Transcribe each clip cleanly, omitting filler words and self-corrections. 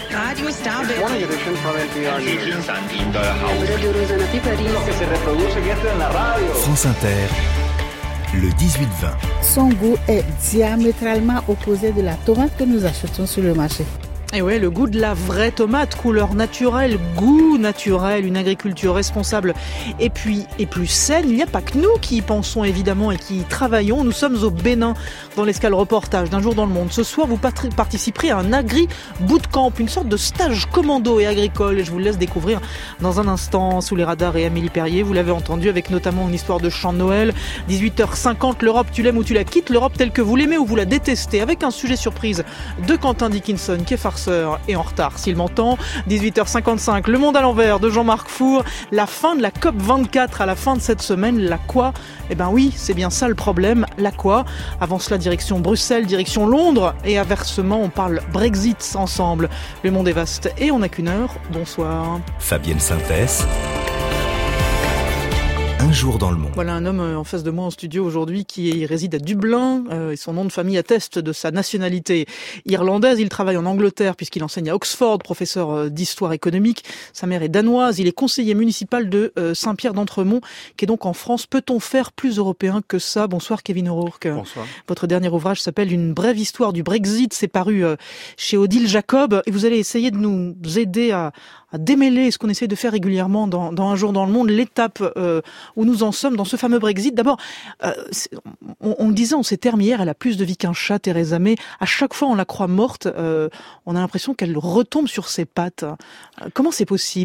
Radio Stabile. Morning edition from NPR News. Radio Rosanati Paris. Que se reproduce y entra en la radio. France Inter, le 18-20. Son goût est diamétralement opposé de la tomate que nous achetons sur le marché. Et ouais, le goût de la vraie tomate, couleur naturelle, goût naturel, une agriculture responsable et puis plus saine. Il n'y a pas que nous qui y pensons évidemment et qui y travaillons. Nous sommes au Bénin dans l'escale reportage d'un jour dans le monde. Ce soir, vous participerez à un agri-bootcamp, une sorte de stage commando et agricole. Et je vous laisse découvrir dans un instant sous les radars et Amélie Perrier. Vous l'avez entendu avec notamment une histoire de chant de Noël. 18h50, l'Europe, tu l'aimes ou tu la quittes. L'Europe telle que vous l'aimez ou vous la détestez. Avec un sujet surprise de Quentin Dickinson qui est farceur et en retard s'il m'entend. 18h55, Le Monde à l'envers de Jean-Marc Four. La fin de la COP24 à la fin de cette semaine. La quoi ? Eh ben oui, c'est bien ça le problème. La quoi ? Avant cela, direction Bruxelles, direction Londres. Et inversement, on parle Brexit ensemble. Le monde est vaste et on n'a qu'une heure. Bonsoir. Fabienne Synthèse. Un jour dans le monde. Voilà un homme en face de moi en studio aujourd'hui qui réside à Dublin et son nom de famille atteste de sa nationalité irlandaise. Il travaille en Angleterre puisqu'il enseigne à Oxford, professeur d'histoire économique. Sa mère est danoise. Il est conseiller municipal de Saint-Pierre d'Entremont qui est donc en France. Peut-on faire plus européen que ça ? Bonsoir Kevin O'Rourke. Bonsoir. Votre dernier ouvrage s'appelle Une brève histoire du Brexit. C'est paru chez Odile Jacob et vous allez essayer de nous aider à démêler ce qu'on essaie de faire régulièrement dans Un jour dans le monde, l'étape où nous en sommes dans ce fameux Brexit. D'abord, on le disait en ces termes hier, elle a plus de vie qu'un chat, Theresa May. À chaque fois, on la croit morte. On a l'impression qu'elle retombe sur ses pattes. Comment c'est possible ?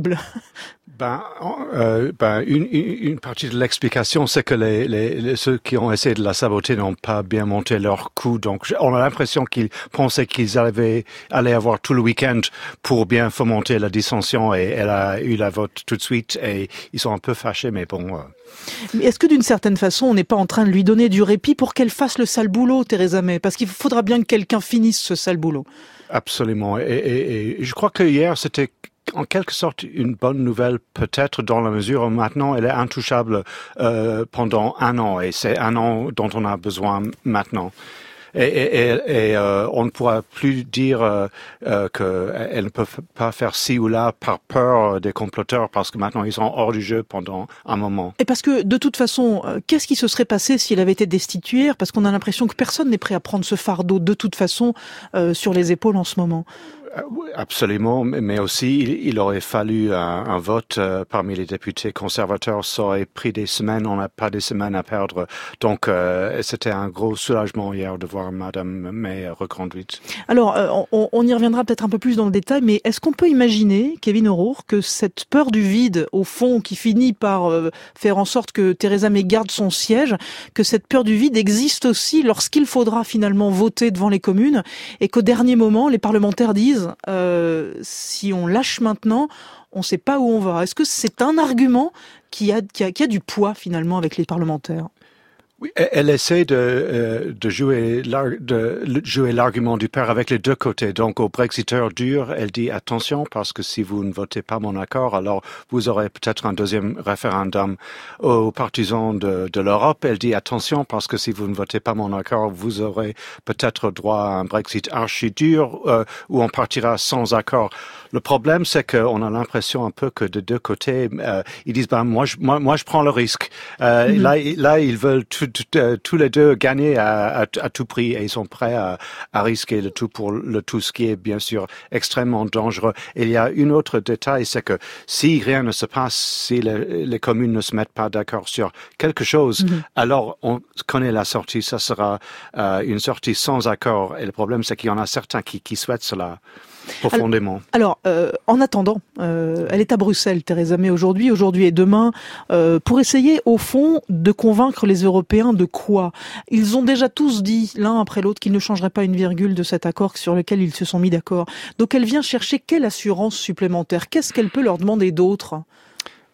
Une partie de l'explication, c'est que ceux qui ont essayé de la saboter n'ont pas bien monté leur coup. Donc, on a l'impression qu'ils pensaient qu'ils allaient avoir tout le week-end pour bien fomenter la dissension et elle a eu la vote tout de suite et ils sont un peu fâchés, mais bon. Mais est-ce que d'une certaine façon, on n'est pas en train de lui donner du répit pour qu'elle fasse le sale boulot, Theresa May ? Parce qu'il faudra bien que quelqu'un finisse ce sale boulot. Absolument. Et je crois que hier, c'était en quelque sorte une bonne nouvelle, peut-être dans la mesure où maintenant elle est intouchable pendant un an, et c'est un an dont on a besoin maintenant. Et on ne pourra plus dire qu'elle ne peut pas faire ci ou là par peur des comploteurs, parce que maintenant ils sont hors du jeu pendant un moment. Et parce que de toute façon, qu'est-ce qui se serait passé s'il avait été destitué ? Parce qu'on a l'impression que personne n'est prêt à prendre ce fardeau de toute façon sur les épaules en ce moment. Absolument, mais aussi il aurait fallu un vote parmi les députés conservateurs. Ça aurait pris des semaines, on n'a pas des semaines à perdre. Donc c'était un gros soulagement hier de voir Madame May reconduite. Alors on y reviendra peut-être un peu plus dans le détail, mais est-ce qu'on peut imaginer, Kevin O'Rourke, que cette peur du vide, au fond, qui finit par faire en sorte que Theresa May garde son siège, que cette peur du vide existe aussi lorsqu'il faudra finalement voter devant les communes et qu'au dernier moment, les parlementaires disent si on lâche maintenant, on ne sait pas où on va. Est-ce que c'est un argument qui a du poids finalement avec les parlementaires ? Oui, elle essaie de jouer l'argument du père avec les deux côtés. Donc, aux Brexiteurs durs, elle dit attention, parce que si vous ne votez pas mon accord, alors vous aurez peut-être un deuxième référendum. Aux partisans de l'Europe, elle dit attention, parce que si vous ne votez pas mon accord, vous aurez peut-être droit à un Brexit archi dur, où on partira sans accord. Le problème, c'est qu'on a l'impression un peu que de deux côtés, ils disent moi je prends le risque. Là, ils veulent tous les deux gagner à tout prix, et ils sont prêts à risquer le tout pour le tout, ce qui est bien sûr extrêmement dangereux. Et il y a un autre détail, c'est que si rien ne se passe, si les communes ne se mettent pas d'accord sur quelque chose, alors on connaît la sortie, ça sera une sortie sans accord. Et le problème, c'est qu'il y en a certains qui souhaitent cela profondément. Alors, en attendant, elle est à Bruxelles, Theresa May, aujourd'hui et demain, pour essayer, au fond, de convaincre les Européens de quoi ? Ils ont déjà tous dit, l'un après l'autre, qu'ils ne changeraient pas une virgule de cet accord sur lequel ils se sont mis d'accord. Donc elle vient chercher quelle assurance supplémentaire ? Qu'est-ce qu'elle peut leur demander d'autre ?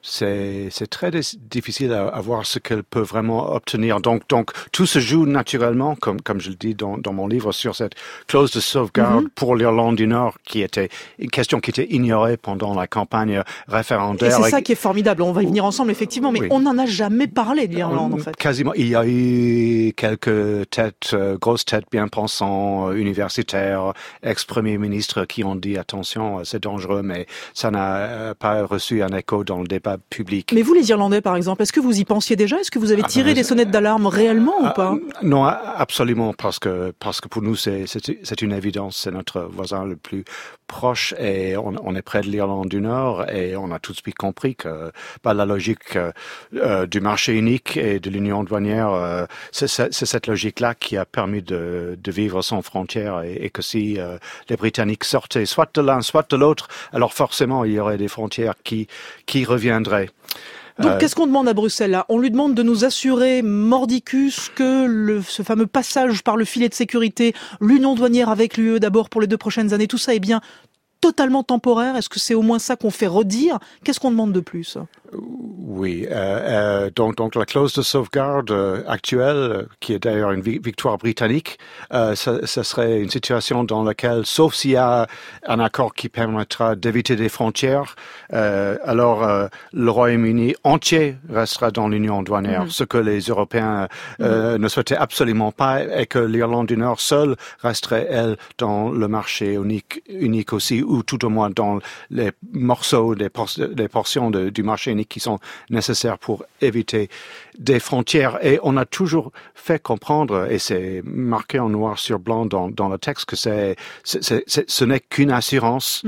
c'est très difficile à voir ce qu'elle peut vraiment obtenir. Donc, tout se joue naturellement, comme je le dis dans mon livre, sur cette clause de sauvegarde pour l'Irlande du Nord, qui était une question qui était ignorée pendant la campagne référendaire. Et c'est ça qui est formidable. On va y venir ensemble, effectivement, mais on n'en a jamais parlé de l'Irlande, en fait. Quasiment. Il y a eu quelques grosses têtes bien pensants, universitaires, ex-premiers ministres qui ont dit attention, c'est dangereux, mais ça n'a pas reçu un écho dans le débat public. Mais vous, les Irlandais, par exemple, est-ce que vous y pensiez déjà? Est-ce que vous avez tiré des sonnettes d'alarme réellement ou pas? Non, absolument, parce que pour nous, c'est une évidence. C'est notre voisin le plus proche et on est près de l'Irlande du Nord et on a tout de suite compris que la logique du marché unique et de l'union douanière, c'est cette logique-là qui a permis de vivre sans frontières et que si les Britanniques sortaient soit de l'un, soit de l'autre, alors forcément il y aurait des frontières qui reviendraient. Donc, qu'est-ce qu'on demande à Bruxelles, là? On lui demande de nous assurer, mordicus, que ce fameux passage par le filet de sécurité, l'union douanière avec l'UE d'abord pour les 2 prochaines années, tout ça est bien totalement temporaire. Est-ce que c'est au moins ça qu'on fait redire? Qu'est-ce qu'on demande de plus? Oui, donc la clause de sauvegarde actuelle, qui est d'ailleurs une victoire britannique, ça serait une situation dans laquelle, sauf s'il y a un accord qui permettra d'éviter des frontières, alors le Royaume-Uni entier restera dans l'union douanière, ce que les Européens ne souhaitaient absolument pas, et que l'Irlande du Nord seule resterait, elle, dans le marché unique aussi, ou tout au moins dans les morceaux, les portions du marché unique qui sont nécessaires pour éviter des frontières. Et on a toujours fait comprendre, et c'est marqué en noir sur blanc dans le texte, que ce n'est qu'une assurance.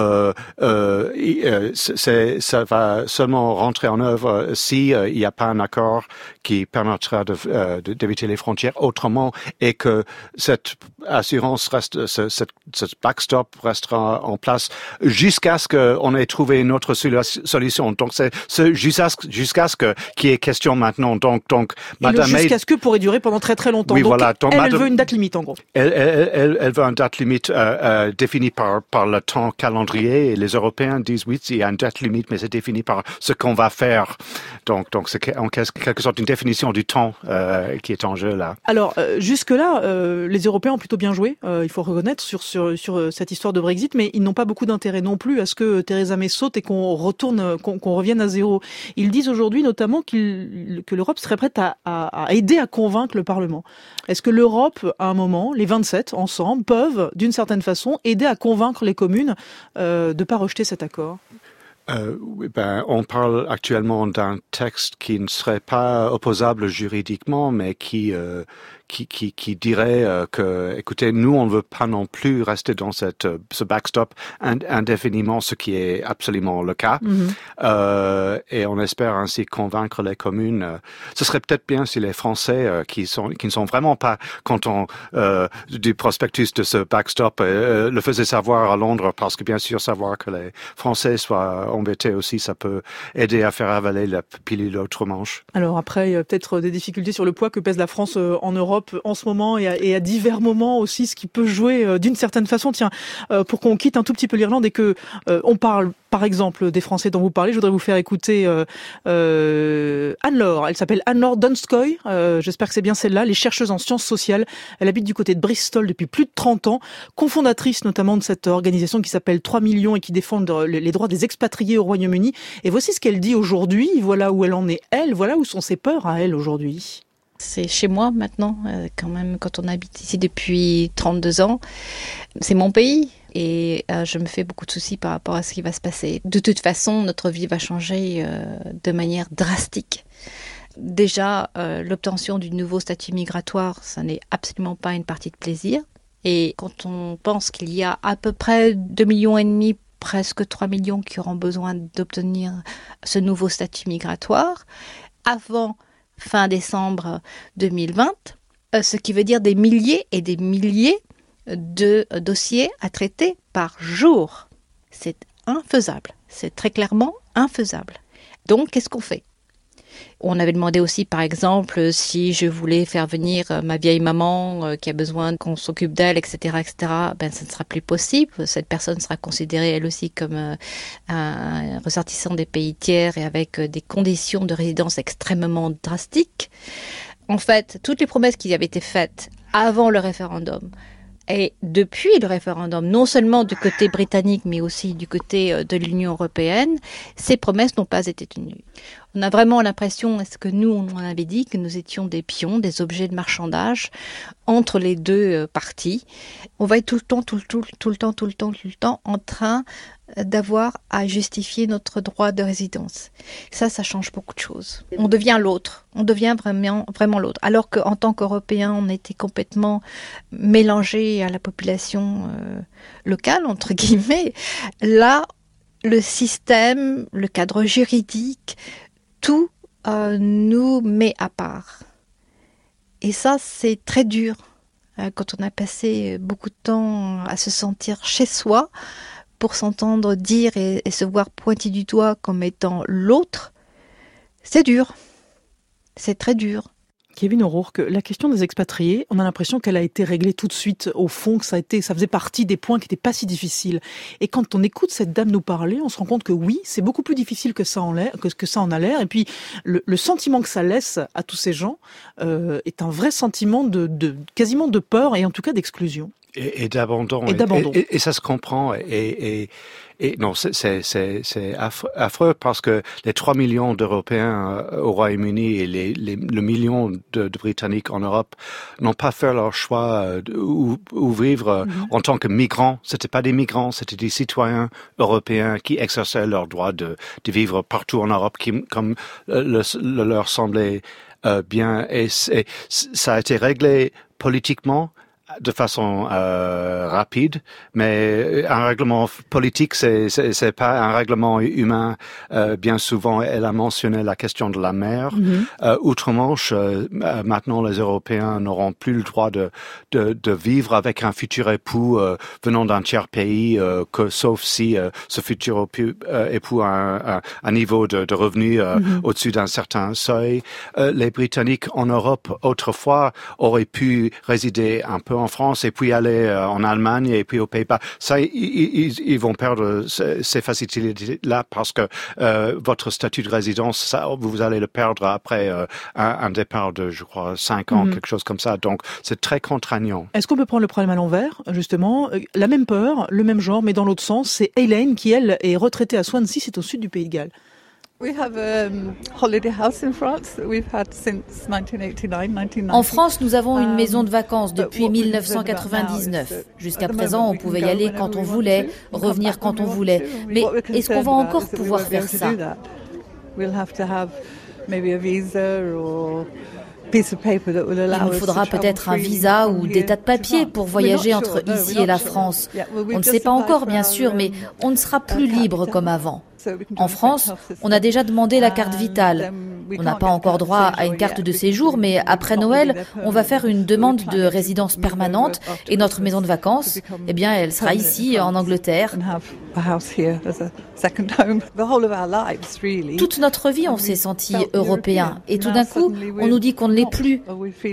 Ça va seulement rentrer en œuvre si il n'y a pas un accord qui permettra d'éviter les frontières autrement, et que cette assurance reste, cette backstop restera en place jusqu'à ce qu'on ait trouvé une autre solution. Donc c'est jusqu'à ce qu'il y ait question maintenant. Donc Madame May, jusqu'à ce que pourrait durer pendant très très longtemps. Oui, donc, voilà. Donc, elle veut une date limite en gros. Elle veut une date limite définie par le temps calendrier, et les Européens disent oui, il y a une date limite, mais c'est défini par ce qu'on va faire. Donc c'est en quelque sorte une définition du temps qui est en jeu là. Alors jusque-là, les Européens ont plutôt bien joué, il faut reconnaître, sur cette histoire de Brexit, mais ils n'ont pas beaucoup d'intérêt non plus à ce que Theresa May saute et qu'on revienne à zéro. Ils disent aujourd'hui notamment que l'Europe serait prête à aider à convaincre le Parlement. Est-ce que l'Europe, à un moment, les 27 ensemble, peuvent, d'une certaine façon, aider à convaincre les communes de ne pas rejeter cet accord ? On parle actuellement d'un texte qui ne serait pas opposable juridiquement, mais qui dirait que, écoutez, nous, on ne veut pas non plus rester dans ce backstop indéfiniment, ce qui est absolument le cas. Et on espère ainsi convaincre les communes. Ce serait peut-être bien si les Français, qui ne sont vraiment pas contents du prospectus de ce backstop, le faisaient savoir à Londres, parce que bien sûr, savoir que les Français soient embêtés aussi, ça peut aider à faire avaler la pilule outre-Manche. Alors après, il y a peut-être des difficultés sur le poids que pèse la France en Europe en ce moment et à divers moments aussi, ce qui peut jouer d'une certaine façon. Tiens, pour qu'on quitte un tout petit peu l'Irlande et que on parle par exemple des Français dont vous parlez, je voudrais vous faire écouter Anne-Laure. Elle s'appelle Anne-Laure Donskoy, j'espère que c'est bien celle-là, les chercheuses en sciences sociales. Elle habite du côté de Bristol depuis plus de 30 ans, cofondatrice notamment de cette organisation qui s'appelle 3 millions et qui défend les droits des expatriés au Royaume-Uni. Et voici ce qu'elle dit aujourd'hui, voilà où elle en est elle, voilà où sont ses peurs à elle aujourd'hui. C'est chez moi maintenant, quand même, quand on habite ici depuis 32 ans. C'est mon pays et je me fais beaucoup de soucis par rapport à ce qui va se passer. De toute façon, notre vie va changer de manière drastique. Déjà, l'obtention du nouveau statut migratoire, ça n'est absolument pas une partie de plaisir. Et quand on pense qu'il y a à peu près 2,5 millions, presque 3 millions qui auront besoin d'obtenir ce nouveau statut migratoire, avant fin décembre 2020, ce qui veut dire des milliers et des milliers de dossiers à traiter par jour. C'est infaisable, c'est très clairement infaisable. Donc, qu'est-ce qu'on fait ? On avait demandé aussi, par exemple, si je voulais faire venir ma vieille maman qui a besoin qu'on s'occupe d'elle, etc., etc., ben, ça ne sera plus possible. Cette personne sera considérée, elle aussi, comme un ressortissant des pays tiers et avec des conditions de résidence extrêmement drastiques. En fait, toutes les promesses qui avaient été faites avant le référendum et depuis le référendum, non seulement du côté britannique, mais aussi du côté de l'Union européenne, ces promesses n'ont pas été tenues. On a vraiment l'impression, est-ce que nous, on avait dit que nous étions des pions, des objets de marchandage entre les deux parties. On va être tout le temps en train d'avoir à justifier notre droit de résidence. Ça change beaucoup de choses. On devient l'autre. On devient vraiment l'autre. Alors qu'en tant qu'Européens, on était complètement mélangés à la population locale, entre guillemets. Là, le système, le cadre juridique, tout nous met à part. Et ça, c'est très dur. Quand on a passé beaucoup de temps à se sentir chez soi, pour s'entendre dire et se voir pointer du doigt comme étant l'autre, c'est dur. C'est très dur. Kevin O'Rourke, la question des expatriés, on a l'impression qu'elle a été réglée tout de suite, au fond, que ça faisait partie des points qui n'étaient pas si difficiles. Et quand on écoute cette dame nous parler, on se rend compte que oui, c'est beaucoup plus difficile que ça en a l'air. Et puis, le sentiment que ça laisse à tous ces gens est un vrai sentiment quasiment de peur et en tout cas d'exclusion. Et d'abandon. Et ça se comprend. Et non, c'est affreux parce que les 3 millions d'Européens au Royaume-Uni et le million de Britanniques en Europe n'ont pas fait leur choix où vivre en tant que migrants. C'était pas des migrants, c'était des citoyens européens qui exerçaient leur droit de vivre partout en Europe comme leur semblait bien. Et ça a été réglé politiquement de façon rapide, mais un règlement politique, c'est pas un règlement humain. Bien souvent, elle a mentionné la question de la mer. Outre-Manche, maintenant, les Européens n'auront plus le droit de vivre avec un futur époux venant d'un tiers pays, sauf si ce futur époux a un niveau de revenu au-dessus d'un certain seuil. Les Britanniques en Europe, autrefois, auraient pu résider un peu en France et puis aller en Allemagne et puis aux Pays-Bas. Ça, ils vont perdre ces facilités-là parce que votre statut de résidence, ça, vous allez le perdre après un départ de, je crois, 5 ans, quelque chose comme ça. Donc, c'est très contraignant. Est-ce qu'on peut prendre le problème à l'envers, justement? La même peur, le même genre, mais dans l'autre sens, c'est Elaine qui, elle, est retraitée à Swansea, c'est au sud du Pays de Galles. En France, nous avons une maison de vacances depuis 1999. Jusqu'à présent, on pouvait y aller quand on voulait, revenir quand on voulait. Mais est-ce qu'on va encore pouvoir faire ça? Il nous faudra peut-être un visa ou des tas de papiers pour voyager entre ici et la France. On ne sait pas encore, bien sûr, mais on ne sera plus libre comme avant. En France, on a déjà demandé la carte vitale. On n'a pas encore droit à une carte de séjour, mais après Noël, on va faire une demande de résidence permanente et notre maison de vacances, eh bien, elle sera ici, en Angleterre. Toute notre vie, on s'est senti européen. Et tout d'un coup, on nous dit qu'on ne l'est plus.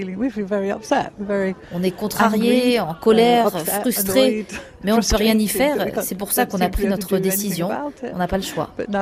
On est contrarié, en colère, frustré, mais on ne peut rien y faire. C'est pour ça qu'on a pris notre décision. On n'a pas le choix.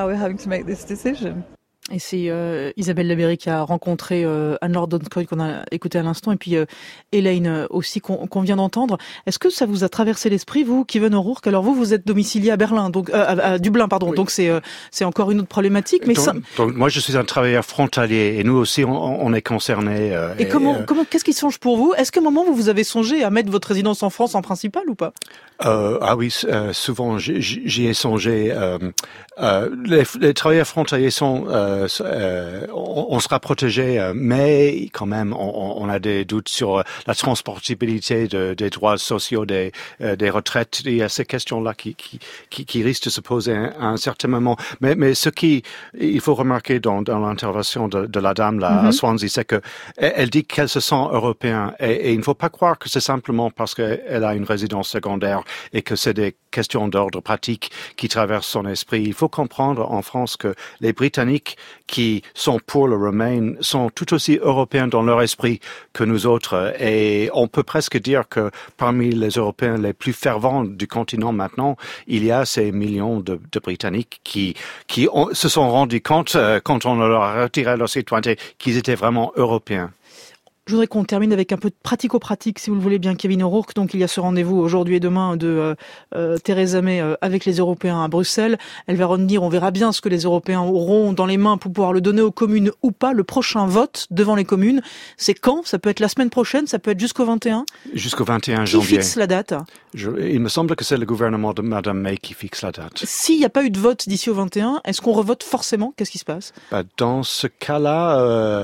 Et c'est Isabelle Labeyrie qui a rencontré Anne-Laure Donskoy qu'on a écouté à l'instant et puis Elaine aussi qu'on vient d'entendre. Est-ce que ça vous a traversé l'esprit, vous, Kevin O'Rourke? Alors vous êtes domicilié à Berlin, donc à Dublin, pardon. Oui. Donc c'est encore une autre problématique. Mais donc moi je suis un travailleur frontalier et nous aussi on est concernés. Et comment qu'est-ce qui change pour vous? Est-ce qu'à un moment vous avez songé à mettre votre résidence en France en principal ou pas? Ah oui, souvent j'y ai songé. Les travailleurs frontaliers sont on sera protégé, mais quand même, on a des doutes sur la transportabilité des droits sociaux, des retraites. Il y a ces questions-là qui risquent de se poser à un certain moment. Mais ce il faut remarquer dans l'intervention de la dame là à Swansea, c'est que elle dit qu'elle se sent européenne. Et il ne faut pas croire que c'est simplement parce qu'elle a une résidence secondaire et que c'est des questions d'ordre pratique qui traversent son esprit. Il faut comprendre en France que les Britanniques qui sont pour le Remain sont tout aussi européens dans leur esprit que nous autres. Et on peut presque dire que parmi les Européens les plus fervents du continent maintenant, il y a ces millions de Britanniques qui se sont rendus compte, quand on leur a retiré leur citoyenneté, qu'ils étaient vraiment européens. Je voudrais qu'on termine avec un peu de pratico-pratique, si vous le voulez bien, Kevin O'Rourke. Donc, il y a ce rendez-vous aujourd'hui et demain de Theresa May avec les Européens à Bruxelles. Elle va revenir, on verra bien ce que les Européens auront dans les mains pour pouvoir le donner aux communes ou pas. Le prochain vote devant les communes, c'est quand? Ça peut être la semaine prochaine, ça peut être jusqu'au 21? Jusqu'au 21 janvier. Qui fixe la date? Il me semble que c'est le gouvernement de Madame May qui fixe la date. S'il n'y a pas eu de vote d'ici au 21, est-ce qu'on revote forcément? Qu'est-ce qui se passe? Dans ce cas-là,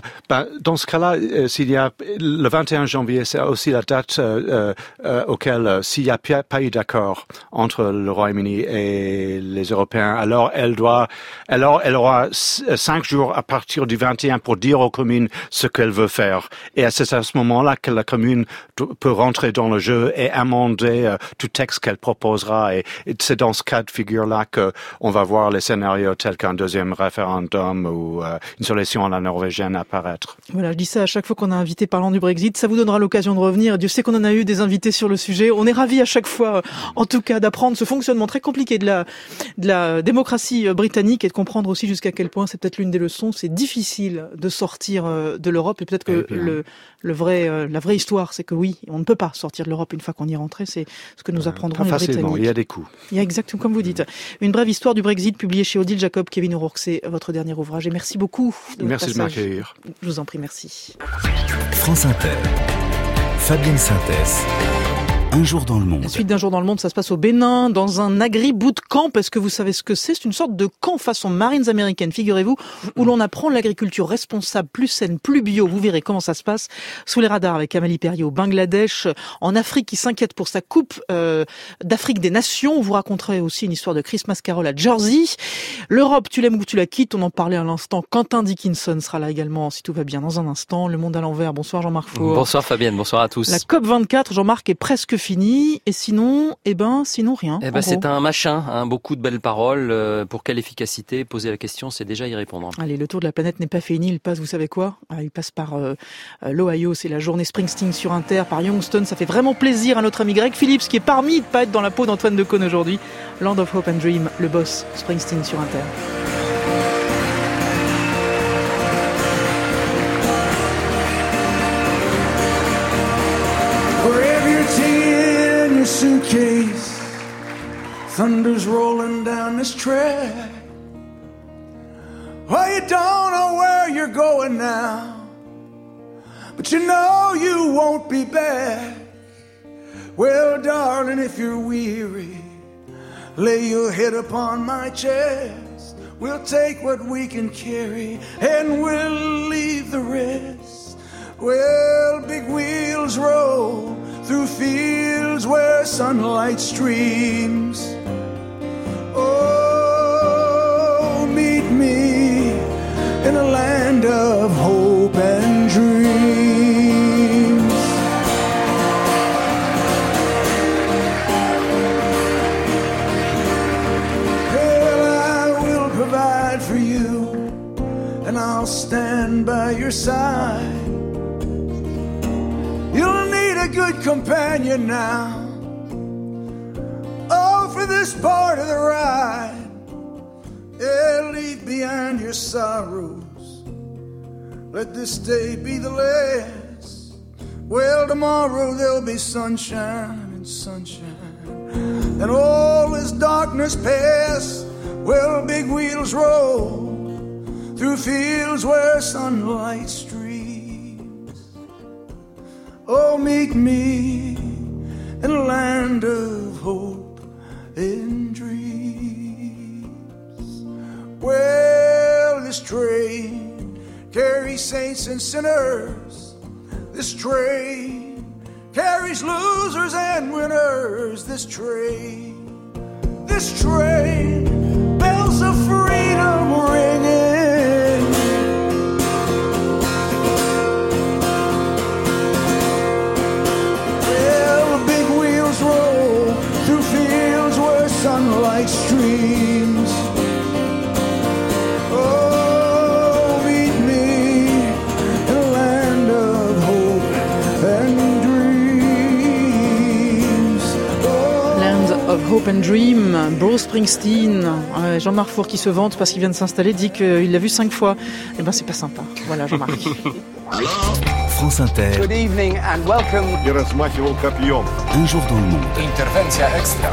s'il y a le 21 janvier, c'est aussi la date auquel, s'il n'y a pas eu d'accord entre le Royaume-Uni et les Européens, alors elle aura 5 jours à partir du 21 pour dire aux communes ce qu'elle veut faire. Et c'est à ce moment-là que la commune peut rentrer dans le jeu et amender tout texte qu'elle proposera. Et c'est dans ce cas de figure-là que on va voir les scénarios tels qu'un deuxième référendum ou une solution à la norvégienne apparaître. Voilà, je dis ça à chaque fois qu'on a invité parlant du Brexit. Ça vous donnera l'occasion de revenir. Dieu sait qu'on en a eu des invités sur le sujet. On est ravis à chaque fois, en tout cas, d'apprendre ce fonctionnement très compliqué de la démocratie britannique et de comprendre aussi jusqu'à quel point c'est peut-être l'une des leçons. C'est difficile de sortir de l'Europe et peut-être que la vraie histoire, c'est que oui, on ne peut pas sortir de l'Europe une fois qu'on y est rentré. C'est ce que nous apprendront les Britanniques. Il y a des coups. Il y a exactement comme vous dites. Une brève histoire du Brexit publiée chez Odile Jacob. Kevin O'Rourke, c'est votre dernier ouvrage. Et merci beaucoup. Merci de m'accueillir. Je vous en prie, merci. France Inter. Fabienne Synthèse. Un jour dans le monde. La suite d'un jour dans le monde, ça se passe au Bénin, dans un agri-bootcamp. Est-ce que vous savez ce que c'est? C'est une sorte de camp façon Marines américaines, figurez-vous, où l'on apprend l'agriculture responsable, plus saine, plus bio. Vous verrez comment ça se passe sous les radars avec Amélie Perrier au Bangladesh, en Afrique qui s'inquiète pour sa coupe d'Afrique des Nations. On vous raconterait aussi une histoire de Christmas Carol à Jersey. L'Europe, tu l'aimes ou tu la quittes, on en parlait à l'instant. Quentin Dickinson sera là également, si tout va bien, dans un instant. Le monde à l'envers. Bonsoir Jean-Marc Four. Bonsoir Fabienne, bonsoir à tous. La COP24, Jean-Marc, est presque fini. Et sinon, sinon rien. C'est un machin, beaucoup de belles paroles. Pour quelle efficacité? Poser la question, c'est déjà y répondre. Allez, le tour de la planète n'est pas fini. Il passe, vous savez quoi? Il passe par l'Ohio, c'est la journée Springsteen sur Inter, par Youngstown. Ça fait vraiment plaisir à notre ami Greg Phillips, qui est parmi de pas être dans la peau d'Antoine Decaune aujourd'hui. Land of Hope and Dream, le boss Springsteen sur Inter. Suitcase, thunder's rolling down this track. Well, you don't know where you're going now, but you know you won't be back. Well, darling, if you're weary, lay your head upon my chest. We'll take what we can carry and we'll leave the rest. Well, big wheels roll through fields where sunlight streams. Oh, meet me in a land of hope and dreams. Well, I will provide for you, and I'll stand by your side. You'll need a good companion now. Oh, for this part of the ride. Yeah, leave behind your sorrows. Let this day be the last. Well, tomorrow there'll be sunshine and sunshine. And all this darkness pass. Well, big wheels roll through fields where sunlight streams. Oh, meet me in a land of hope and dreams. Well, this train carries saints and sinners. This train carries losers and winners. This train, bells of freedom ringing. Sunlight streams. Oh, Hope and Dream, Bruce Springsteen, Jean-Marc Four qui se vante parce qu'il vient de s'installer, dit qu'il l'a vu 5 fois. Eh ben c'est pas sympa. Voilà Jean-Marc. France Inter. Good evening and welcome. Un jour dans le monde. Intervention extra.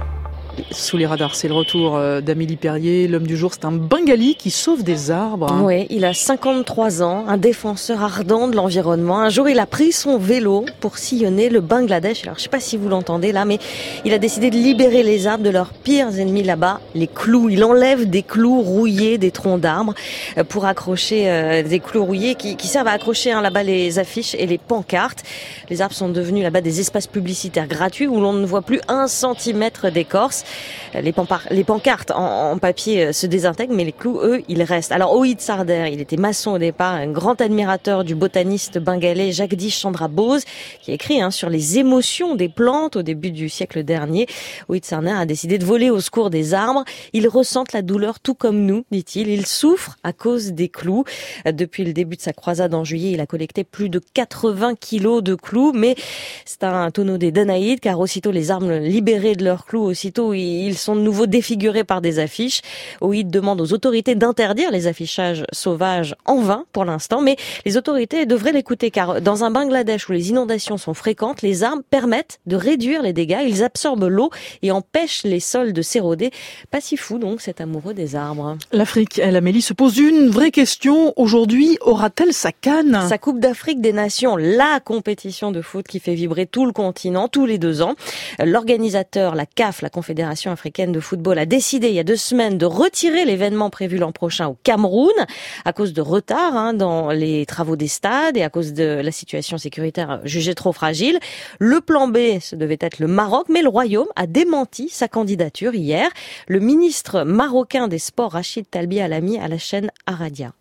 Sous les radars, c'est le retour d'Amélie Perrier. L'homme du jour, c'est un Bengali qui sauve des arbres. Oui, il a 53 ans, un défenseur ardent de l'environnement. Un jour, il a pris son vélo pour sillonner le Bangladesh. Alors, je ne sais pas si vous l'entendez là, mais il a décidé de libérer les arbres de leurs pires ennemis là-bas, les clous. Il enlève des clous rouillés des troncs d'arbres pour accrocher des clous rouillés qui servent à accrocher là-bas les affiches et les pancartes. Les arbres sont devenus là-bas des espaces publicitaires gratuits où l'on ne voit plus 1 centimètre d'écorce. Les pancartes en papier se désintègrent, mais les clous, eux, ils restent. Alors, Ohid Sarder, il était maçon au départ, un grand admirateur du botaniste bengalais Jagdish Chandra Bose, qui a écrit sur les émotions des plantes au début du siècle dernier. Ohid Sarder a décidé de voler au secours des arbres. Ils ressentent la douleur tout comme nous, dit-il. Ils souffrent à cause des clous. Depuis le début de sa croisade en juillet, il a collecté plus de 80 kilos de clous, mais c'est un tonneau des Danaïdes, car aussitôt les arbres libérés de leurs clous, aussitôt ils sont de nouveau défigurés par des affiches. Ohid demande aux autorités d'interdire les affichages sauvages, en vain pour l'instant, mais les autorités devraient l'écouter, car dans un Bangladesh où les inondations sont fréquentes, les arbres permettent de réduire les dégâts, ils absorbent l'eau et empêchent les sols de s'éroder. Pas si fou donc cet amoureux des arbres. L'Afrique, elle, Amélie, se pose une vraie question. Aujourd'hui, aura-t-elle sa CAN ? Sa Coupe d'Afrique des Nations, la compétition de foot qui fait vibrer tout le continent tous les 2 ans. L'organisateur, la CAF, la Confédération africaine de football, a décidé il y a 2 semaines de retirer l'événement prévu l'an prochain au Cameroun à cause de retard dans les travaux des stades et à cause de la situation sécuritaire jugée trop fragile. Le plan B, ce devait être le Maroc, mais le Royaume a démenti sa candidature hier. Le ministre marocain des Sports, Rachid Talbi, a mis à la chaîne Aradia.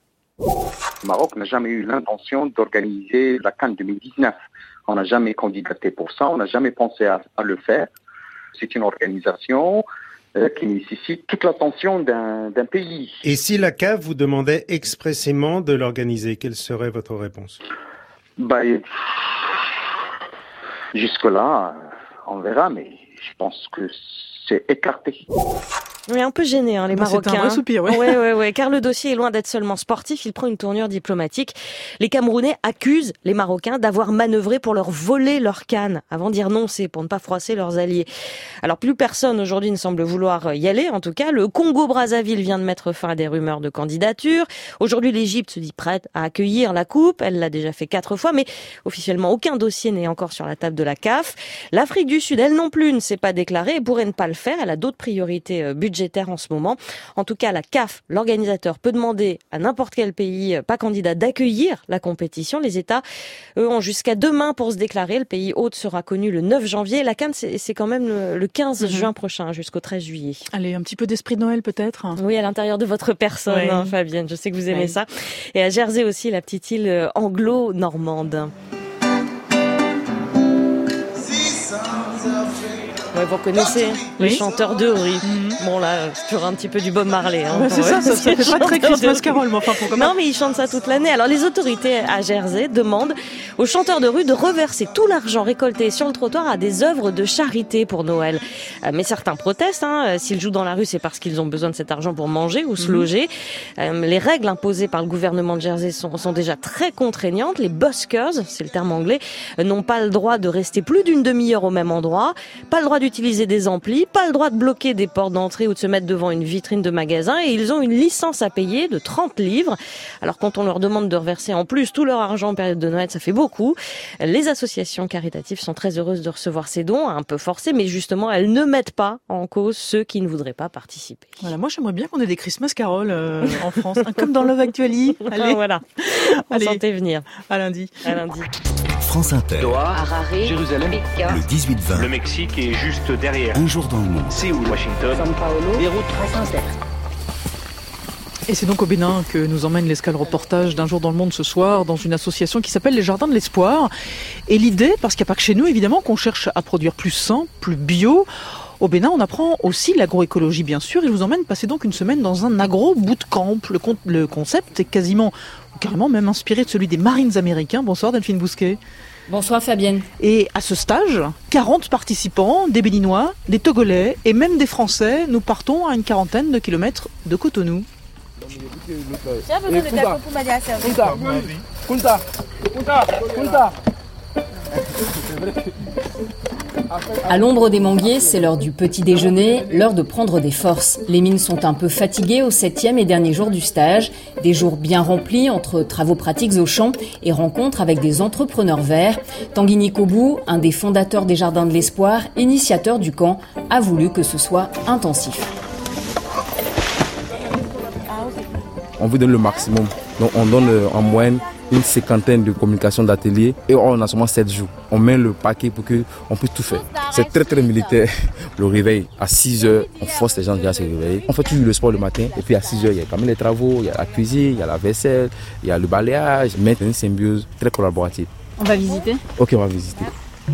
Le Maroc n'a jamais eu l'intention d'organiser la CAN 2019. On n'a jamais candidaté pour ça, on n'a jamais pensé à le faire. C'est une organisation qui nécessite toute l'attention d'un pays. Et si la CAF vous demandait expressément de l'organiser, quelle serait votre réponse ? Jusque-là, on verra, mais je pense que c'est écarté. Oui, un peu gêné, les Marocains. C'est un vrai soupir, oui. Ouais, car le dossier est loin d'être seulement sportif, il prend une tournure diplomatique. Les Camerounais accusent les Marocains d'avoir manœuvré pour leur voler leur CAN, avant d'y renoncer, pour ne pas froisser leurs alliés. Alors, plus personne aujourd'hui ne semble vouloir y aller, en tout cas. Le Congo-Brazzaville vient de mettre fin à des rumeurs de candidature. Aujourd'hui, l'Égypte se dit prête à accueillir la coupe. Elle l'a déjà fait 4 fois, mais officiellement, aucun dossier n'est encore sur la table de la CAF. L'Afrique du Sud, elle non plus, ne s'est pas déclarée et pourrait ne pas le faire. Elle a d'autres priorités budgétaire en ce moment. En tout cas, la CAF, l'organisateur, peut demander à n'importe quel pays pas candidat d'accueillir la compétition. Les États, eux, ont jusqu'à demain pour se déclarer. Le pays hôte sera connu le 9 janvier. La CAN, c'est quand même le 15 juin prochain, jusqu'au 13 juillet. Allez, un petit peu d'esprit de Noël peut-être ? Oui, à l'intérieur de votre personne, Fabienne. Je sais que vous aimez ça. Et à Jersey aussi, la petite île anglo-normande. Ouais, vous connaissez les chanteurs de rue. Bon là, c'est toujours un petit peu du Bob Marley. C'est ça fait pas très Christmas Carol, mais enfin, Non, mais ils chantent ça toute l'année. Alors les autorités à Jersey demandent aux chanteurs de rue de reverser tout l'argent récolté sur le trottoir à des œuvres de charité pour Noël. Mais certains protestent. S'ils jouent dans la rue, c'est parce qu'ils ont besoin de cet argent pour manger ou se loger. Les règles imposées par le gouvernement de Jersey sont déjà très contraignantes. Les buskers, c'est le terme anglais, n'ont pas le droit de rester plus d'une demi-heure au même endroit, pas le droit d'utiliser des amplis, pas le droit de bloquer des portes d'entrée ou de se mettre devant une vitrine de magasin, et ils ont une licence à payer de 30 livres. Alors quand on leur demande de reverser en plus tout leur argent en période de Noël, ça fait beaucoup. Les associations caritatives sont très heureuses de recevoir ces dons, un peu forcés, mais justement elles ne mettent pas en cause ceux qui ne voudraient pas participer. Voilà, moi j'aimerais bien qu'on ait des Christmas Carol en France, comme dans Love Actually. Allez, voilà, on sentait venir. À lundi. À lundi. France Inter. Doha, Harare, Jérusalem, le 18-20. Le Mexique est juste derrière. Un jour dans le monde. Séoul, Washington, São Paulo, Beyrouth, France Inter. Et c'est donc au Bénin que nous emmène l'escale reportage d'Un jour dans le monde ce soir, dans une association qui s'appelle les Jardins de l'Espoir. Et l'idée, parce qu'il n'y a pas que chez nous évidemment, qu'on cherche à produire plus sain, plus bio. Au Bénin, on apprend aussi l'agroécologie, bien sûr, et je vous emmène passer donc une semaine dans un agro-bootcamp. Le concept est carrément même inspiré de celui des Marines américains. Bonsoir Delphine Bousquet. Bonsoir Fabienne. Et à ce stage, 40 participants, des Béninois, des Togolais et même des Français. Nous partons à une quarantaine de kilomètres de Cotonou. À l'ombre des manguiers, c'est l'heure du petit déjeuner, l'heure de prendre des forces. Les mines sont un peu fatiguées au 7e et dernier jour du stage. Des jours bien remplis entre travaux pratiques au champ et rencontres avec des entrepreneurs verts. Tanguy Nikobou, un des fondateurs des Jardins de l'Espoir, initiateur du camp, a voulu que ce soit intensif. On vous donne le maximum. Donc on donne en moyenne une cinquantaine de communications d'ateliers et on a seulement 7 jours. On met le paquet pour qu'on puisse tout faire. C'est très très militaire. Le réveil à 6h, on force les gens déjà à se réveiller. On fait toujours le sport le matin et puis à 6h, il y a quand même les travaux, il y a la cuisine, il y a la vaisselle, il y a le balayage. Mais c'est une symbiose très collaborative. On va visiter ? Ok, on va visiter.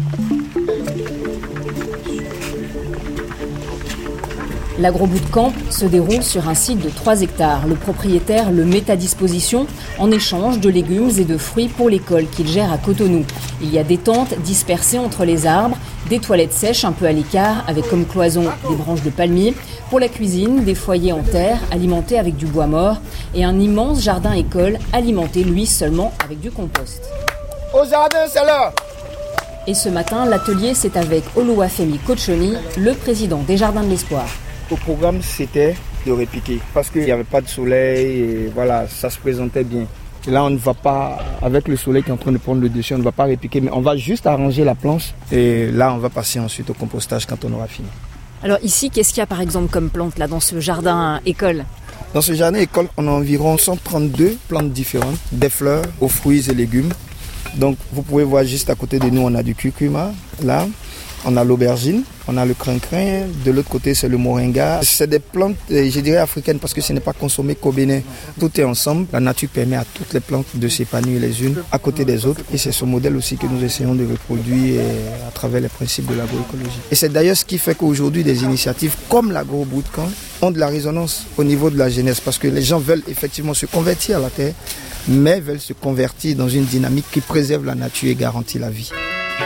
L'agro-bootcamp se déroule sur un site de 3 hectares. Le propriétaire le met à disposition en échange de légumes et de fruits pour l'école qu'il gère à Cotonou. Il y a des tentes dispersées entre les arbres, des toilettes sèches un peu à l'écart avec comme cloison des branches de palmier. Pour la cuisine, des foyers en terre alimentés avec du bois mort et un immense jardin-école alimenté lui seulement avec du compost. Au jardin, c'est l'heure! Et ce matin, l'atelier c'est avec Oluwafemi Kochoni, le président des Jardins de l'Espoir. Le programme, c'était de répiquer parce qu'il n'y avait pas de soleil et voilà, ça se présentait bien. Et là, on ne va pas, avec le soleil qui est en train de prendre le dessus, on ne va pas répiquer, mais on va juste arranger la planche et là, on va passer ensuite au compostage quand on aura fini. Alors ici, qu'est-ce qu'il y a par exemple comme plante là dans ce jardin école ? Dans ce jardin école, on a environ 132 plantes différentes, des fleurs aux fruits et légumes. Donc, vous pouvez voir juste à côté de nous, on a du curcuma, là. On a l'aubergine, on a le crin-crin, de l'autre côté c'est le moringa. C'est des plantes, je dirais africaines parce que ce n'est pas consommé qu'au Bénin. Tout est ensemble, la nature permet à toutes les plantes de s'épanouir les unes à côté des autres. Et c'est ce modèle aussi que nous essayons de reproduire à travers les principes de l'agroécologie. Et c'est d'ailleurs ce qui fait qu'aujourd'hui des initiatives comme l'agro-bootcamp ont de la résonance au niveau de la jeunesse. Parce que les gens veulent effectivement se convertir à la terre, mais veulent se convertir dans une dynamique qui préserve la nature et garantit la vie.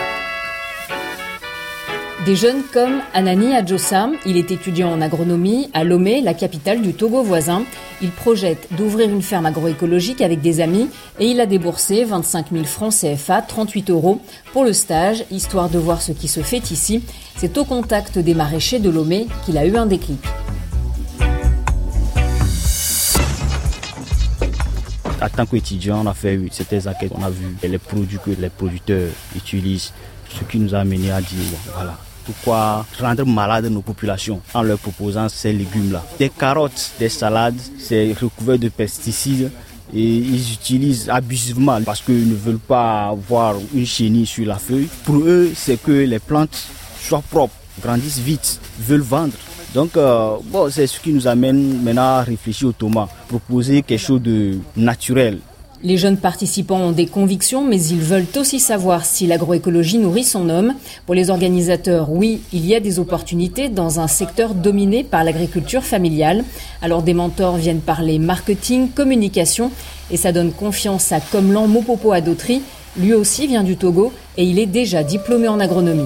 Des jeunes comme Anani Adjossam, il est étudiant en agronomie à Lomé, la capitale du Togo voisin. Il projette d'ouvrir une ferme agroécologique avec des amis et il a déboursé 25 000 francs CFA, 38 € pour le stage, histoire de voir ce qui se fait ici. C'est au contact des maraîchers de Lomé qu'il a eu un déclic. En tant qu'étudiant, on a fait certaines enquêtes, on a vu les produits que les producteurs utilisent, ce qui nous a amené à dire, voilà, pourquoi rendre malades nos populations en leur proposant ces légumes-là. Des carottes, des salades, c'est recouvert de pesticides et ils utilisent abusivement parce qu'ils ne veulent pas avoir une chenille sur la feuille. Pour eux, c'est que les plantes soient propres, grandissent vite, veulent vendre. Donc, c'est ce qui nous amène maintenant à réfléchir aux tomates, proposer quelque chose de naturel. Les jeunes participants ont des convictions, mais ils veulent aussi savoir si l'agroécologie nourrit son homme. Pour les organisateurs, oui, il y a des opportunités dans un secteur dominé par l'agriculture familiale. Alors des mentors viennent parler marketing, communication, et ça donne confiance à Komlan Mopopo Adotri. Lui aussi vient du Togo et il est déjà diplômé en agronomie.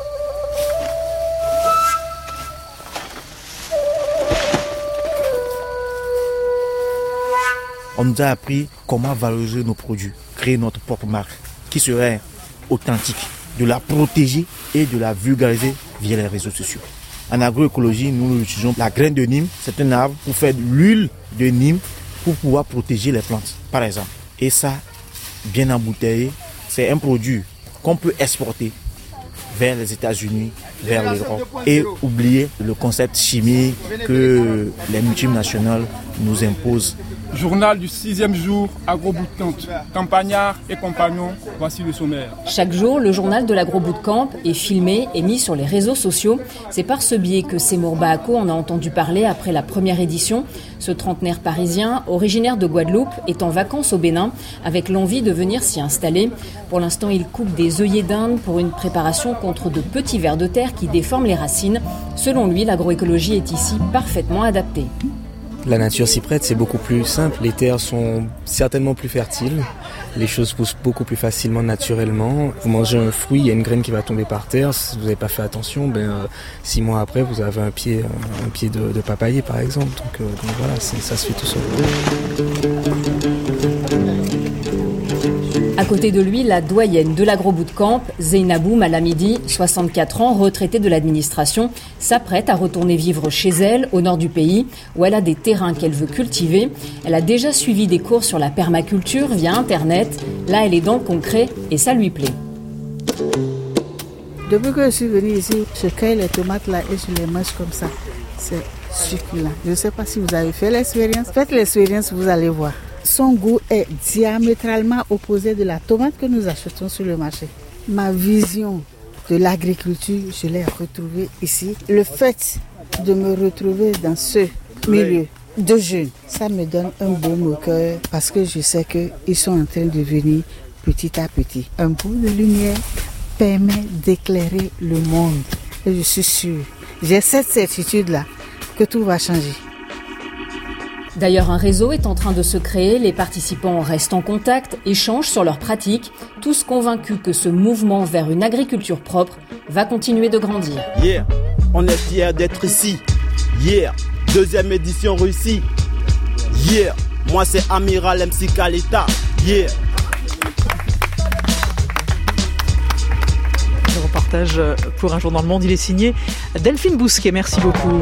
On nous a appris comment valoriser nos produits, créer notre propre marque, qui serait authentique, de la protéger et de la vulgariser via les réseaux sociaux. En agroécologie, nous utilisons la graine de Nîmes, c'est un arbre pour faire de l'huile de Nîmes pour pouvoir protéger les plantes, par exemple. Et ça, bien embouteillé, c'est un produit qu'on peut exporter vers les États-Unis, vers l'Europe et oublier le concept chimique que les multinationales nous imposent. Journal du 6e jour, Agro-Bootcamp, campagnards et compagnons, voici le sommaire. Chaque jour, le journal de l'Agro-Bootcamp est filmé et mis sur les réseaux sociaux. C'est par ce biais que Seymour Bahako en a entendu parler après la première édition. Ce trentenaire parisien, originaire de Guadeloupe, est en vacances au Bénin avec l'envie de venir s'y installer. Pour l'instant, il coupe des œillets d'Inde pour une préparation contre de petits vers de terre qui déforment les racines. Selon lui, l'agroécologie est ici parfaitement adaptée. La nature s'y prête, c'est beaucoup plus simple, les terres sont certainement plus fertiles, Les choses poussent beaucoup plus facilement, naturellement. Vous mangez un fruit, il y a une graine qui va tomber par terre. Si vous n'avez pas fait attention, 6 mois après, vous avez un pied de papayer, par exemple. Donc voilà, ça se fait tout seul. À côté de lui, la doyenne de l'agro-bootcamp, Zeynabou Malamidi, 64 ans, retraitée de l'administration, s'apprête à retourner vivre chez elle, au nord du pays, où elle a des terrains qu'elle veut cultiver. Elle a déjà suivi des cours sur la permaculture via Internet. Là, elle est dans le concret et ça lui plaît. Depuis que je suis venue ici, je cueille les tomates là et je les mange comme ça. C'est succulent. Je ne sais pas si vous avez fait l'expérience. Faites l'expérience, vous allez voir. Son goût est diamétralement opposé de la tomate que nous achetons sur le marché. Ma vision de l'agriculture, je l'ai retrouvée ici. Le fait de me retrouver dans ce milieu de jeunes, ça me donne un baume au cœur parce que je sais qu'ils sont en train de venir petit à petit. Un bout de lumière permet d'éclairer le monde. Et je suis sûre, j'ai cette certitude-là que tout va changer. D'ailleurs, un réseau est en train de se créer, les participants restent en contact, échangent sur leurs pratiques, tous convaincus que ce mouvement vers une agriculture propre va continuer de grandir. Yeah, on est fiers d'être ici. Yeah, 2e édition réussie. Yeah, moi c'est Amiral MC Kalita. Yeah. Le reportage pour Un jour dans le monde, il est signé Delphine Bousquet, merci beaucoup.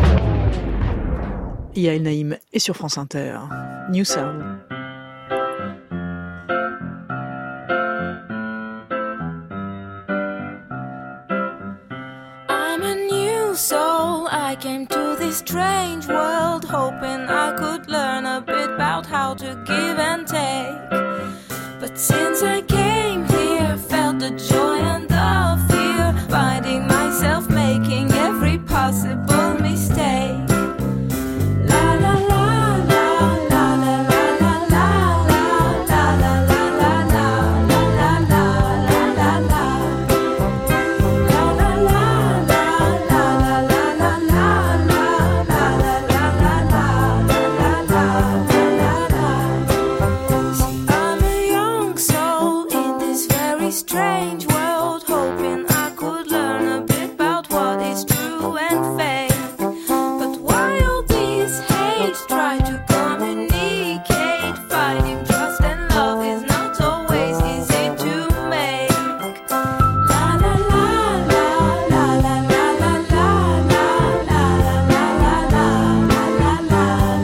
Yael Naïm est sur France Inter. New Soul. I'm a new soul. I came to this strange world hoping I could learn a bit about how to give and take. But since I came here, felt the joy and the fear, finding myself making every possible mistake. Strange world, hoping I could learn a bit about what is true and fake. But while these hate try to communicate, finding trust and love is not always easy to make. La la la la la la la la la la la la la la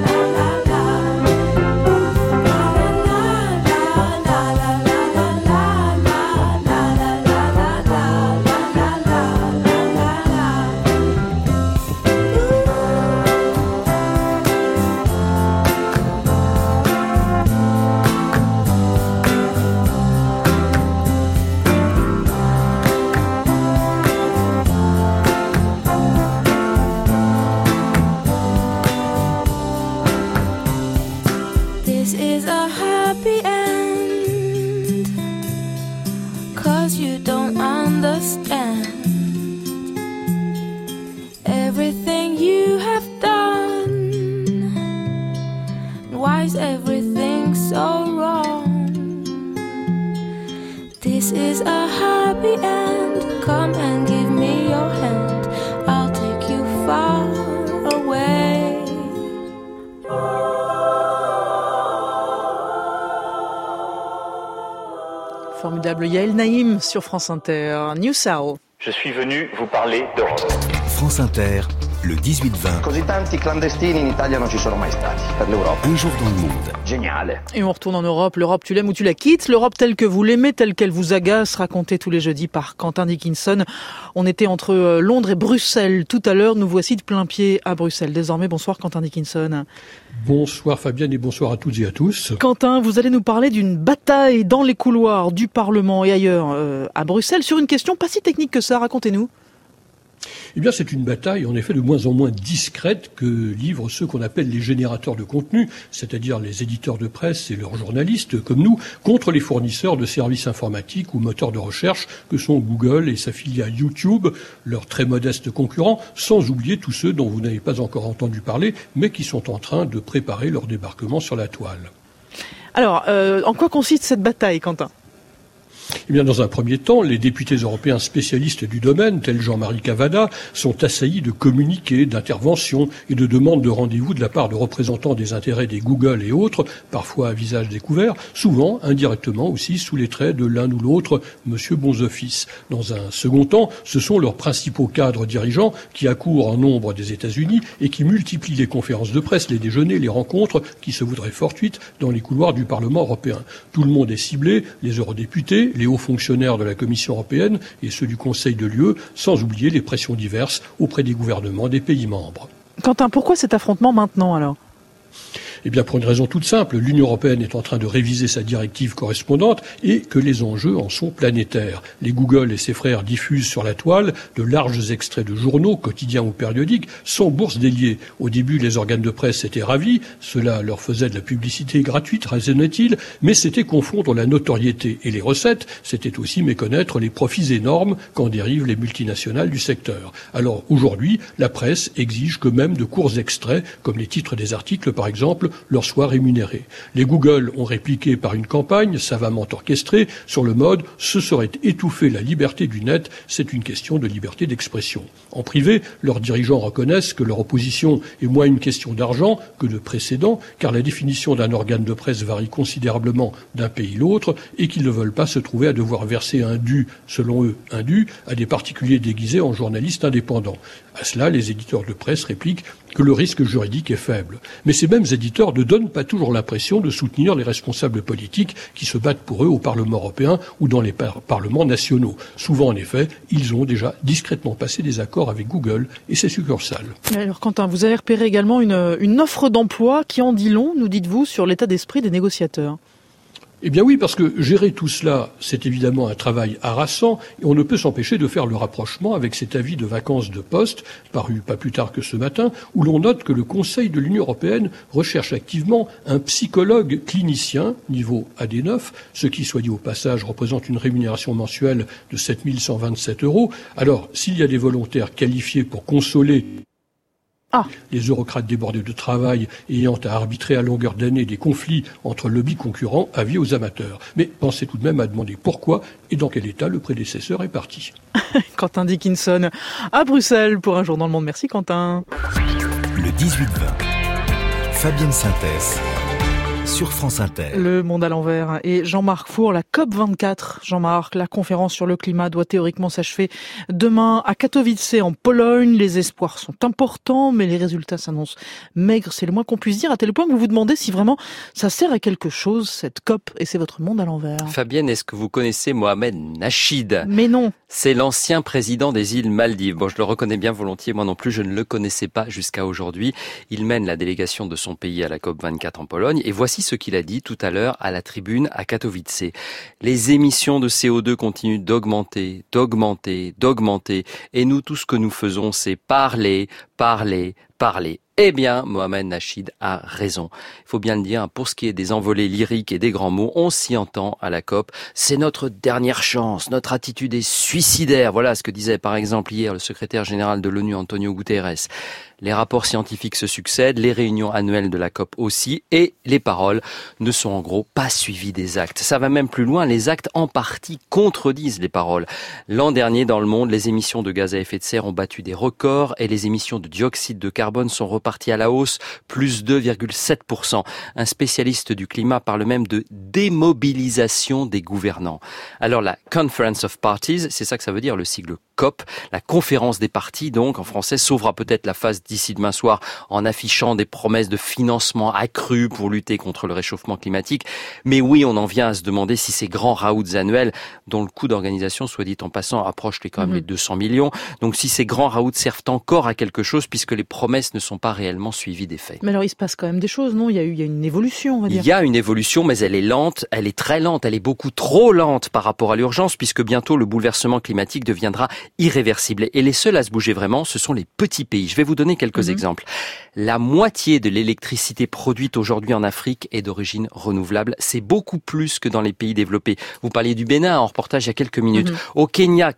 This is a happy end, 'cause you don't understand everything you have done. Why is everything so wrong? This is a happy end. Come and give me your hand. I'll take you far away. Formidable Yael Naïm sur France Inter. New Soul. Je suis venu vous parler d'Europe. France Inter, le 18-20. Così tanti clandestini in Italia non ci sono mai stati per l'Europa. Un jour dans le monde. Génial. Et on retourne en Europe. L'Europe, tu l'aimes ou tu la quittes. L'Europe telle que vous l'aimez, telle qu'elle vous agace, racontée tous les jeudis par Quentin Dickinson. On était entre Londres et Bruxelles tout à l'heure. Nous voici de plein pied à Bruxelles. Désormais, bonsoir Quentin Dickinson. Bonsoir Fabienne et bonsoir à toutes et à tous. Quentin, vous allez nous parler d'une bataille dans les couloirs du Parlement et ailleurs à Bruxelles sur une question pas si technique que ça. Racontez-nous. Eh bien, c'est une bataille, en effet, de moins en moins discrète que livrent ceux qu'on appelle les générateurs de contenu, c'est-à-dire les éditeurs de presse et leurs journalistes, comme nous, contre les fournisseurs de services informatiques ou moteurs de recherche que sont Google et sa filiale YouTube, leurs très modestes concurrents, sans oublier tous ceux dont vous n'avez pas encore entendu parler, mais qui sont en train de préparer leur débarquement sur la toile. Alors, en quoi consiste cette bataille, Quentin ? Eh bien, dans un premier temps, les députés européens spécialistes du domaine, tels Jean-Marie Cavada, sont assaillis de communiqués, d'interventions et de demandes de rendez-vous de la part de représentants des intérêts des Google et autres, parfois à visage découvert, souvent indirectement aussi sous les traits de l'un ou l'autre, monsieur Bonzoffice. Dans un second temps, ce sont leurs principaux cadres dirigeants qui accourent en nombre des États-Unis et qui multiplient les conférences de presse, les déjeuners, les rencontres qui se voudraient fortuites dans les couloirs du Parlement européen. Tout le monde est ciblé, les eurodéputés, les hauts fonctionnaires de la Commission européenne et ceux du Conseil de l'UE, sans oublier les pressions diverses auprès des gouvernements des pays membres. Quentin, pourquoi cet affrontement maintenant alors ? Eh bien, pour une raison toute simple, l'Union européenne est en train de réviser sa directive correspondante et que les enjeux en sont planétaires. Les Google et ses frères diffusent sur la toile de larges extraits de journaux, quotidiens ou périodiques, sans bourse déliée. Au début, les organes de presse étaient ravis, cela leur faisait de la publicité gratuite, raisonnait-il, mais c'était confondre la notoriété et les recettes, c'était aussi méconnaître les profits énormes qu'en dérivent les multinationales du secteur. Alors, aujourd'hui, la presse exige que même de courts extraits, comme les titres des articles par exemple, leur soient rémunérés. Les Google ont répliqué par une campagne savamment orchestrée sur le mode « ce serait étouffer la liberté du net, c'est une question de liberté d'expression ». En privé, leurs dirigeants reconnaissent que leur opposition est moins une question d'argent que de précédent, car la définition d'un organe de presse varie considérablement d'un pays à l'autre et qu'ils ne veulent pas se trouver à devoir verser un dû, selon eux, un dû, à des particuliers déguisés en journalistes indépendants. À cela, les éditeurs de presse répliquent que le risque juridique est faible. Mais ces mêmes éditeurs ne donnent pas toujours l'impression de soutenir les responsables politiques qui se battent pour eux au Parlement européen ou dans les parlements nationaux. Souvent, en effet, ils ont déjà discrètement passé des accords avec Google et ses succursales. Alors Quentin, vous avez repéré également une offre d'emploi qui en dit long, nous dites-vous, sur l'état d'esprit des négociateurs. Eh bien oui, parce que gérer tout cela, c'est évidemment un travail harassant et on ne peut s'empêcher de faire le rapprochement avec cet avis de vacances de poste, paru pas plus tard que ce matin, où l'on note que le Conseil de l'Union européenne recherche activement un psychologue clinicien, niveau AD9, ce qui, soit dit au passage, représente une rémunération mensuelle de 7 127 €. Alors, s'il y a des volontaires qualifiés pour consoler les eurocrates débordés de travail ayant à arbitrer à longueur d'année des conflits entre lobbies concurrents, avis aux amateurs. Mais pensez tout de même à demander pourquoi et dans quel état le prédécesseur est parti. Quentin Dickinson à Bruxelles pour Un jour dans le monde. Merci Quentin. Le 18-20, Fabienne Synthèse sur France Inter. Le monde à l'envers et Jean-Marc Four, la COP24. Jean-Marc, la conférence sur le climat doit théoriquement s'achever demain à Katowice en Pologne. Les espoirs sont importants, mais les résultats s'annoncent maigres, c'est le moins qu'on puisse dire, à tel point que vous vous demandez si vraiment ça sert à quelque chose, cette COP, et c'est votre monde à l'envers. Fabienne, est-ce que vous connaissez Mohamed Nachid ? Mais non. C'est l'ancien président des îles Maldives. Bon, je le reconnais bien volontiers, moi non plus, je ne le connaissais pas jusqu'à aujourd'hui. Il mène la délégation de son pays à la COP24 en Pologne, et voici ce qu'il a dit tout à l'heure à la tribune à Katowice. Les émissions de CO2 continuent d'augmenter, et nous, tout ce que nous faisons, c'est parler. Eh bien, Mohamed Nachid a raison. Il faut bien le dire, pour ce qui est des envolées lyriques et des grands mots, on s'y entend à la COP. C'est notre dernière chance, notre attitude est suicidaire. Voilà ce que disait par exemple hier le secrétaire général de l'ONU, Antonio Guterres. Les rapports scientifiques se succèdent, les réunions annuelles de la COP aussi, et les paroles ne sont en gros pas suivies des actes. Ça va même plus loin, les actes en partie contredisent les paroles. L'an dernier, dans le monde, les émissions de gaz à effet de serre ont battu des records et les émissions de dioxyde de carbone sont reparties à la hausse, plus 2,7%. Un spécialiste du climat parle même de démobilisation des gouvernants. Alors la Conference of Parties, c'est ça que ça veut dire, le sigle COP, la conférence des partis, donc en français, sauvera peut-être la face d'ici demain soir en affichant des promesses de financement accru pour lutter contre le réchauffement climatique. Mais oui, on en vient à se demander si ces grands raouts annuels, dont le coût d'organisation, soit dit en passant, approche quand même les 200 millions, donc si ces grands raouts servent encore à quelque chose puisque les promesses ne sont pas réellement suivies des faits. Mais alors il se passe quand même des choses, non ? Il y a une évolution, on va dire. Il y a une évolution, mais elle est lente, elle est très lente, elle est beaucoup trop lente par rapport à l'urgence puisque bientôt le bouleversement climatique deviendra irréversible. Et les seuls à se bouger vraiment, ce sont les petits pays. Je vais vous donner quelques exemples. La moitié de l'électricité produite aujourd'hui en Afrique est d'origine renouvelable. C'est beaucoup plus que dans les pays développés. Vous parliez du Bénin en reportage il y a quelques minutes. Au Kenya,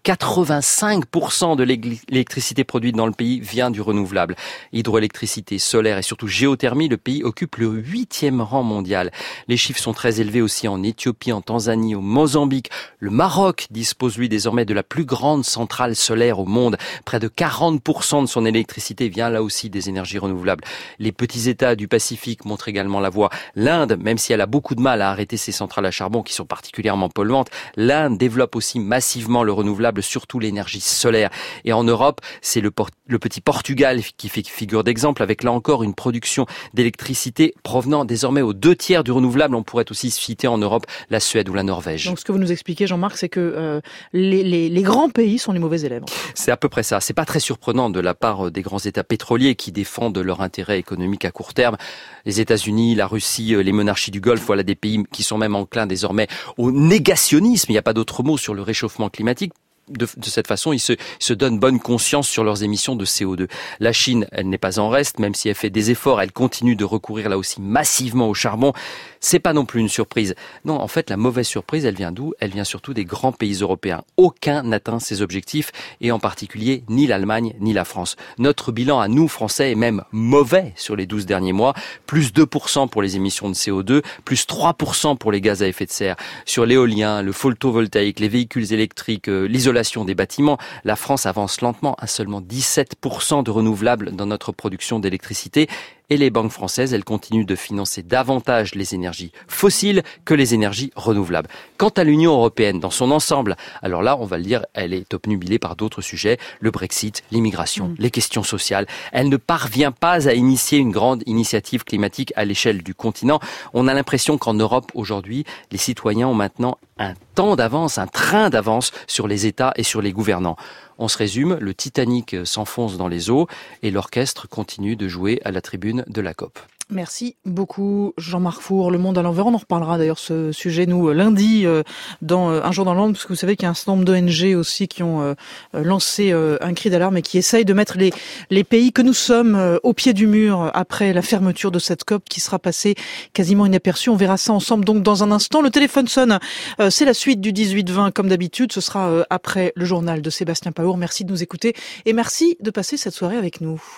85% de l'électricité produite dans le pays vient du renouvelable. Hydroélectricité, solaire et surtout géothermie, le pays occupe le 8e rang mondial. Les chiffres sont très élevés aussi en Éthiopie, en Tanzanie, au Mozambique. Le Maroc dispose lui désormais de la plus grande centrale solaire au monde. Près de 40% de son électricité vient là aussi des énergies renouvelables. Les petits États du Pacifique montrent également la voie. L'Inde, même si elle a beaucoup de mal à arrêter ses centrales à charbon qui sont particulièrement polluantes, l'Inde développe aussi massivement le renouvelable, surtout l'énergie solaire. Et en Europe, c'est le petit Portugal qui fait figure d'exemple avec là encore une production d'électricité provenant désormais aux 2/3 du renouvelable. On pourrait aussi citer en Europe la Suède ou la Norvège. Donc ce que vous nous expliquez, Jean-Marc, c'est que les grands pays sont les mauvais élèves. C'est à peu près ça. C'est pas très surprenant de la part des grands États pétroliers qui défendent leur intérêt économique à court terme. Les États-Unis, la Russie, les monarchies du Golfe, voilà des pays qui sont même enclins désormais au négationnisme. Il n'y a pas d'autre mot sur le réchauffement climatique. De cette façon, ils se donnent bonne conscience sur leurs émissions de CO2. La Chine, elle n'est pas en reste, même si elle fait des efforts, elle continue de recourir là aussi massivement au charbon. C'est pas non plus une surprise. Non, en fait, la mauvaise surprise, elle vient d'où? Elle vient surtout des grands pays européens. Aucun n'atteint ses objectifs, et en particulier ni l'Allemagne ni la France. Notre bilan à nous, Français, est même mauvais sur les 12 derniers mois. Plus 2% pour les émissions de CO2, plus 3% pour les gaz à effet de serre. Sur l'éolien, le photovoltaïque, les véhicules électriques, l'isolation des bâtiments, la France avance lentement à seulement 17% de renouvelables dans notre production d'électricité. Et les banques françaises, elles continuent de financer davantage les énergies fossiles que les énergies renouvelables. Quant à l'Union européenne dans son ensemble, alors là, on va le dire, elle est obnubilée par d'autres sujets, le Brexit, l'immigration, les questions sociales. Elle ne parvient pas à initier une grande initiative climatique à l'échelle du continent. On a l'impression qu'en Europe, aujourd'hui, les citoyens ont maintenant un temps d'avance, un train d'avance sur les États et sur les gouvernants. On se résume, le Titanic s'enfonce dans les eaux et l'orchestre continue de jouer à la tribune de la COP. Merci beaucoup Jean-Marc Four. Le Monde à l'envers, on en reparlera d'ailleurs ce sujet nous lundi dans Un jour dans le monde, parce que vous savez qu'il y a un certain nombre d'ONG aussi qui ont lancé un cri d'alarme et qui essayent de mettre les pays que nous sommes au pied du mur après la fermeture de cette COP qui sera passée quasiment inaperçue. On verra ça ensemble donc dans un instant. Le téléphone sonne, c'est la suite du 18-20 comme d'habitude. Ce sera après le journal de Sébastien Paour. Merci de nous écouter et merci de passer cette soirée avec nous.